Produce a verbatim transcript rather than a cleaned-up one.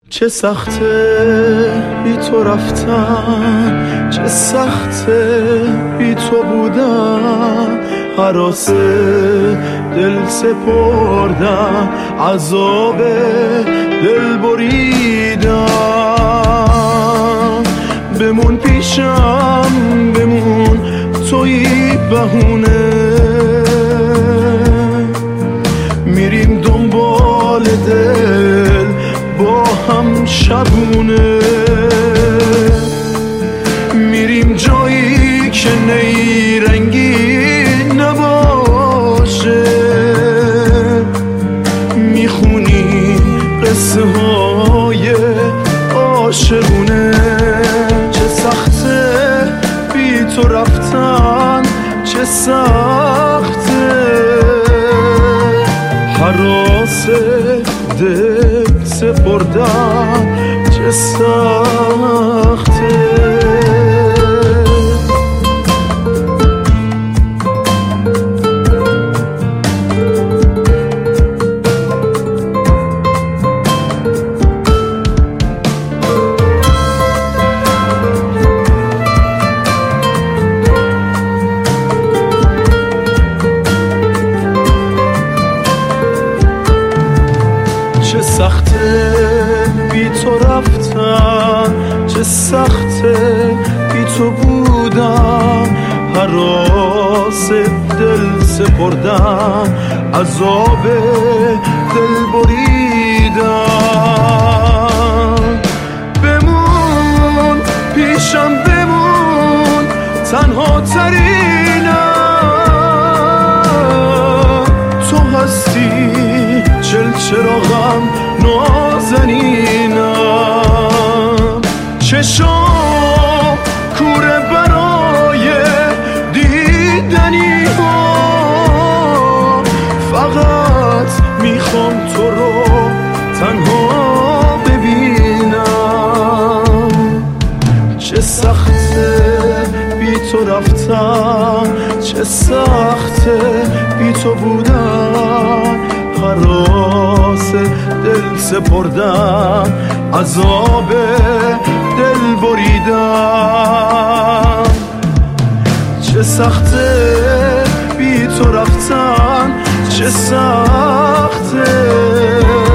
چه سخته بی تو رفتن، چه سخته بی تو بودن، هراس دل سپردن، عذاب دل بریدن. بمون پیشم بمون، تویی بهونه، میریم دنبال دل با هم شبونه، میریم جایی که نیرنگی نباشه، میخونیم قصه های عاشقونه. چه سخته بی تو رفتن، چه سخته هراس دل سپردن، چه سخته. چه سخته بی تو رفتن، چه سخته بی تو بودن، هراس دل سپردن، عذاب دل بریدن. بمون پیشم بمون، تنها ترینم تو هستی، چل چراغم نازنینم. چشام کوره برای دیدنی ها، فقط میخوام تو رو تنها ببینم. چه سخته بی تو رفتن، چه سخته بی تو بودن، هراس دل سپردن، عذاب دل بریدن. چه سخته بی تو رفتن، چه سخته